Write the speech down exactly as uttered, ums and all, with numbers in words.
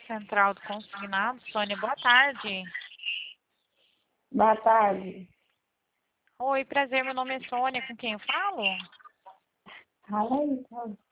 Central do Consignado. Sônia, boa tarde. Boa tarde. Oi, prazer, meu nome é Sônia, com quem eu falo? Fala aí, então.